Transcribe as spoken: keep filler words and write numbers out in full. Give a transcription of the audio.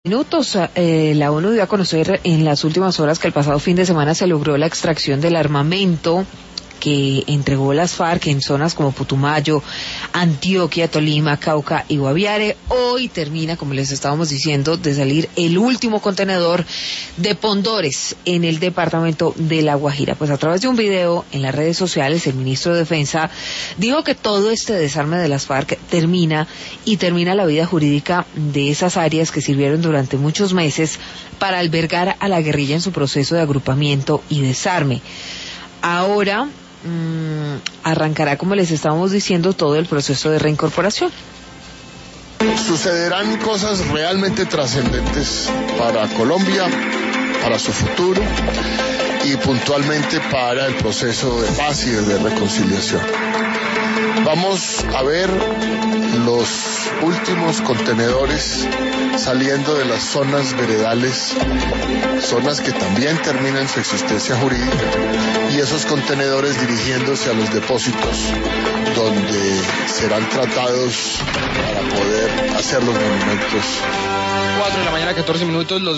Minutos, eh, la ONU dio a conocer en las últimas horas que el pasado fin de semana se logró la extracción del armamento que entregó las FARC en zonas como Putumayo, Antioquia, Tolima, Cauca y Guaviare. Hoy termina, como les estábamos diciendo, de salir el último contenedor de Pondores en el departamento de La Guajira. Pues a través de un video en las redes sociales, el ministro de Defensa dijo que todo este desarme de las FARC termina y termina la vida jurídica de esas áreas que sirvieron durante muchos meses para albergar a la guerrilla en su proceso de agrupamiento y desarme. Ahora mmm, arrancará, como les estábamos diciendo, todo el proceso de reincorporación. Sucederán cosas realmente trascendentes para Colombia, para su futuro y puntualmente para el proceso de paz y de reconciliación. Vamos a ver los últimos contenedores saliendo de las zonas veredales, zonas que también terminan su existencia jurídica, y esos contenedores dirigiéndose a los depósitos donde serán tratados para poder hacer los monumentos. cuatro de la mañana, catorce minutos. Los